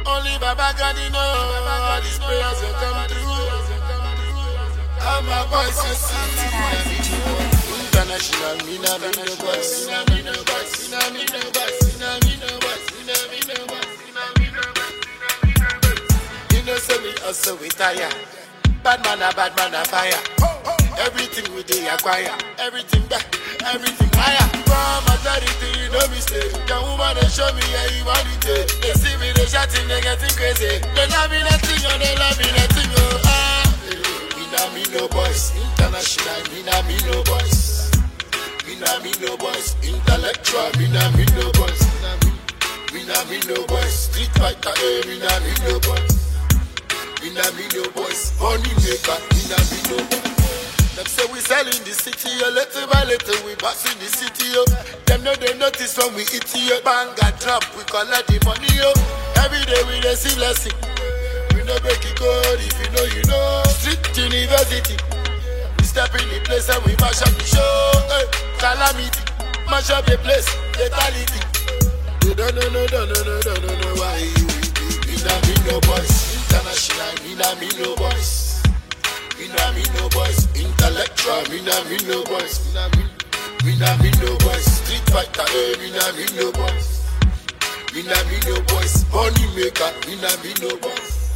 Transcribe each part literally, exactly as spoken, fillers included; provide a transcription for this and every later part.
Only Baba God know all these prayers will come through. All my voice is singing. International, me na me no boss, me na me no boss, me na me no boss, me na me no boss, me na me no boss, me na me no boss. You know, say me also we tire. Bad man a bad man a fire. Everything we dey acquire, everything back, everything higher. From authority, no mistake. Young woman they show me how you want it. They see me, they shouting, they getting crazy. They love me nothing, oh, they love me nothing, oh. Ah, me na me no boys, international, me na me no boys. Me na me no boys, intellectual, me na me no boys. Me na me no boys, street fighter, eh, me na me no boys. Me na me no boys, money maker, me na me no boys. Them say we sell in the city, oh, little by little we boss in the city, oh. Them know they notice when we eat it, bang and drop, we collect the money, oh. Every day we receive blessing. We no break it code, if you know, you know. Street university, we step in the place and we mash up the show, hey. Calamity, mash up the place, fatality. You don't know, no, no, no, no, no, no, no, why you be? Me na me no boys, international, me na me no boys. Me na me no boys, intellectual, me na me no boys, me na me, me na me no boys, street fighter, eh, me na me no boys, me na me no boys, money maker, me na me no boys.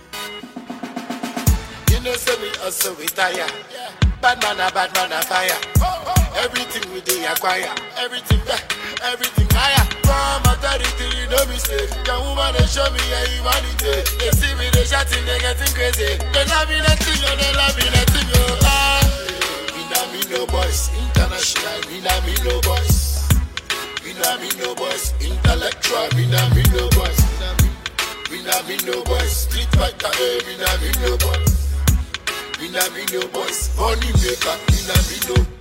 You know say me also retire, bad man a bad man a fire. Everything we dey acquire, everything back, everything higher. From authority, you know mistake. Young woman they show me how you want it. They see me, they shouting, they getting crazy. They love me nothing, oh, they love me nothing, oh. Ah, me na me no boys, international, me na me no boys. Me na me no boys, intellectual, me na me no boys. Me na me no boys, street fighter, eh, me na me no boys. Me na me no boys, money maker, me na me no.